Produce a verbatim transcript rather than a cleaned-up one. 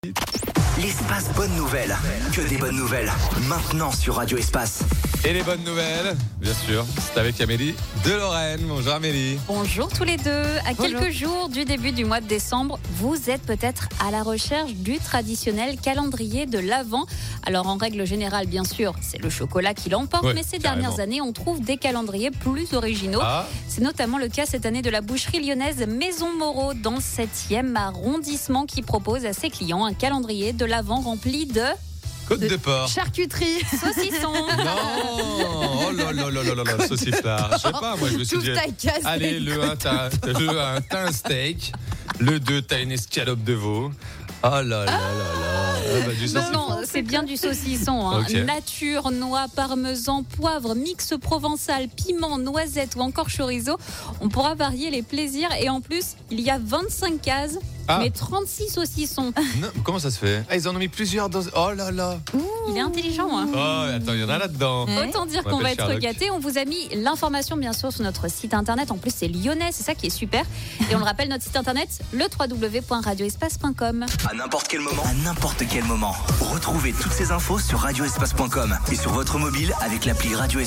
L'espace bonne nouvelle, que des bonnes nouvelles, maintenant sur Radio Espace. Et les bonnes nouvelles, bien sûr, c'est avec Amélie de Lorraine. Bonjour Amélie. Bonjour tous les deux. À Bonjour. quelques jours du début du mois de décembre, vous êtes peut-être à la recherche du traditionnel calendrier de l'Avent. Alors en règle générale, bien sûr, c'est le chocolat qui l'emporte, Ouais, mais ces carrément. dernières années, on trouve des calendriers plus originaux. Ah, C'est notamment le cas cette année de la boucherie lyonnaise Maison Moreau dans le septième arrondissement qui propose à ses clients un calendrier de l'Avent rempli de côte de porc. charcuterie, saucissons. Non, oh là là là là là là, le sauciflard. Je sais pas, moi je me suis dit. Allez, le un, t'as, le un, t'as un steak. Le deux, t'as une escalope de veau. Oh là là là là. Ah, bah, du Non, saucisson. non, c'est bien du saucisson. Hein. Ok. Nature, noix, parmesan, poivre, mix provençal, piment, noisette ou encore chorizo. On pourra varier les plaisirs et en plus, il y a vingt-cinq cases, Ah. mais trente-six saucissons. Non, comment ça se fait? Ah, ils en ont mis plusieurs dans. Oh là là. Il est intelligent. Hein. Oh, attends, il y en a là-dedans. Autant dire On qu'on va appelle être Sherlock. gâtés. On vous a mis l'information, bien sûr, sur notre site internet. En plus, c'est lyonnais, c'est ça qui est super. Et on le rappelle, notre site internet, le w w w point radio espace point com. À n'importe quel moment, à n'importe quel moment, retrouvez toutes ces infos sur radio espace point com et sur votre mobile avec l'appli Radio Espace.